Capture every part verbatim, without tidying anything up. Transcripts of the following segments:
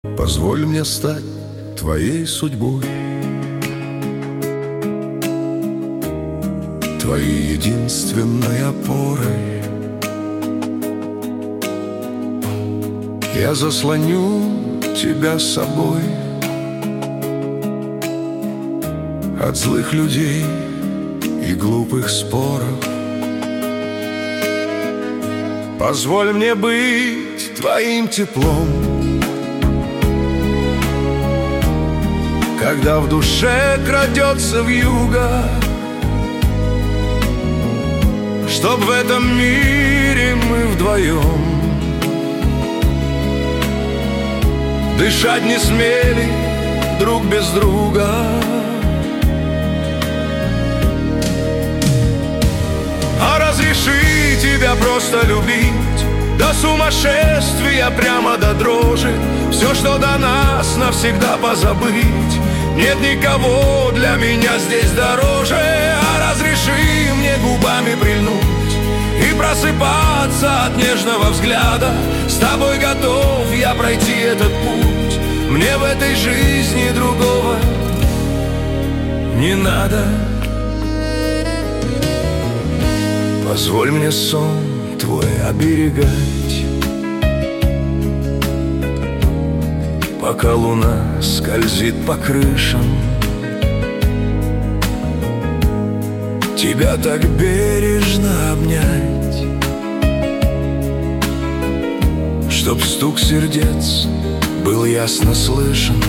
Позволь мне стать твоей судьбой, твоей единственной опорой. Я заслоню тебя собой от злых людей и глупых споров. Позволь мне быть твоим теплом, когда в душе крадется вьюга, чтоб в этом мире мы вдвоем дышать не смели друг без друга. А разреши тебя просто любить до сумасшествия, прямо до дрожи, все, что до нас, навсегда позабыть. Нет никого для меня здесь дороже. А разреши мне губами прильнуть и просыпаться от нежного взгляда. С тобой готов я пройти этот путь, мне в этой жизни другого не надо. Позволь мне сон твой оберегать, пока луна скользит по крышам. Тебя так бережно обнять, чтоб стук сердец был ясно слышен.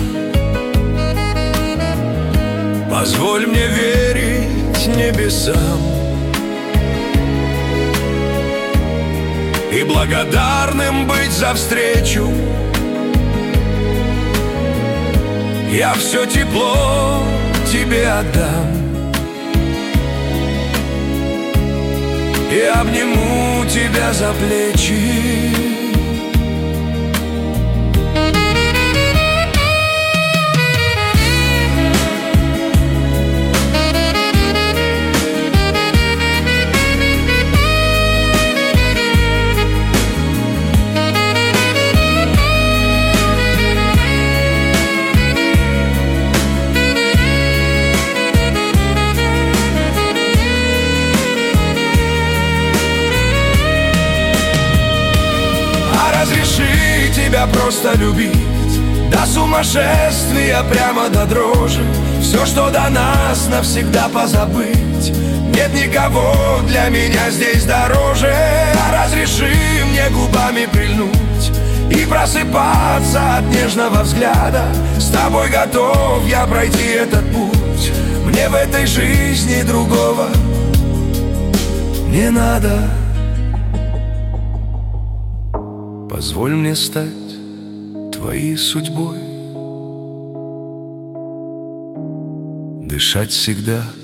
Позволь мне верить небесам и благодарным быть за встречу. Я все тепло тебе отдам и обниму тебя за плечи. Разреши тебя просто любить до сумасшествия, прямо до дрожи, все, что до нас, навсегда позабыть. Нет никого для меня здесь дороже. Разреши мне губами прильнуть и просыпаться от нежного взгляда. С тобой готов я пройти этот путь, мне в этой жизни другого не надо. Позволь мне стать твоей судьбой, дышать всегда